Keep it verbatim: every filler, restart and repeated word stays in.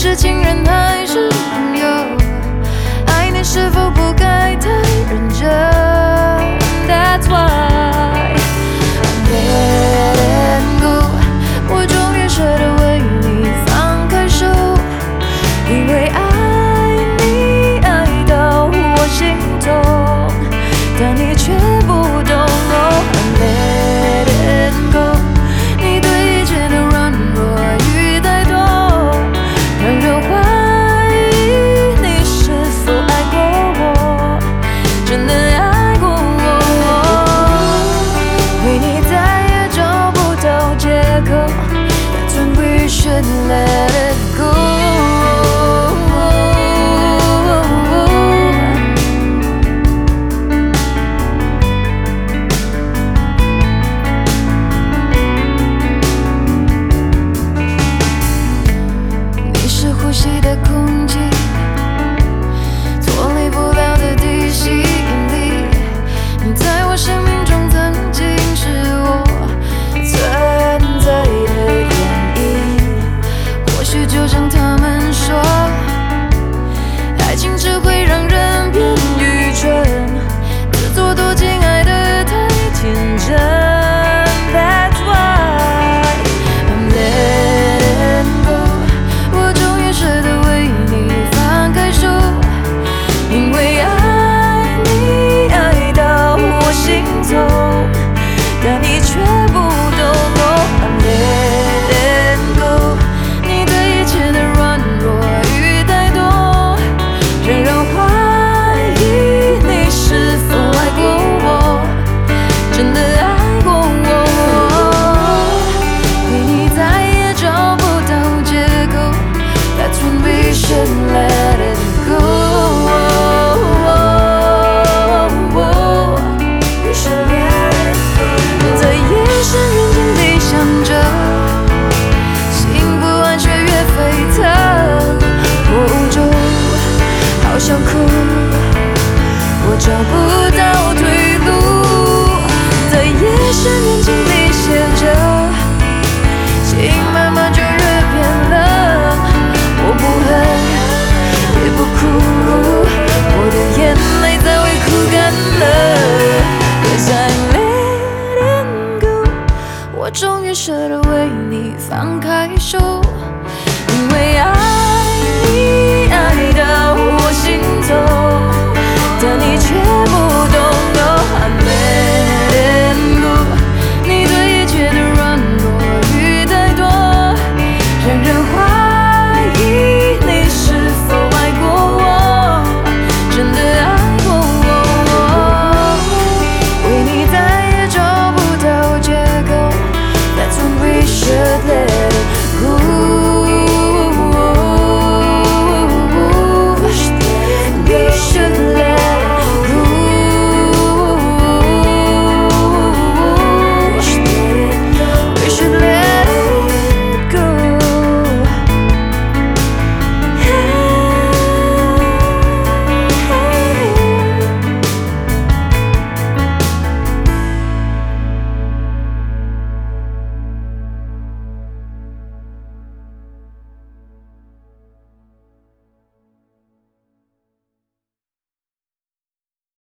是情人还是朋友？爱你是否不该太认真 ？That's why I'm letting go。我终于舍得为你放开手，因为爱你爱到我心痛，但你却不懂。Oh, I'm letting go。你对一切的软弱与怠惰，让人怀疑你是否爱过我，真的爱过我。为你再也找不到借口。That's when we should let it go。你是呼吸的空气，脱离不了的地心引力。你在我生命中曾经是我存在的原因。或许就像他们说，爱情只会让人变愚蠢，自作多情爱得太天真。That's why I'm letting go。我终于舍得为你放开手，因为爱你爱到我心痛，但你却不懂。Oh, I'm letting go。你对一切的软弱与怠惰，让人怀疑你是否爱过我，真的爱过我。为你再也找不到借口。That's when we should let it go。We should let it go。在夜深人静地想着，心不安却越沸腾。无助，好想哭，我找不到退路。在夜深人静地写着，心慢慢就越变冷。我不恨，也不哭，我的眼泪早已哭干了。Cause I'm letting go。我终于舍得为你放开手，因为爱你爱到我心痛。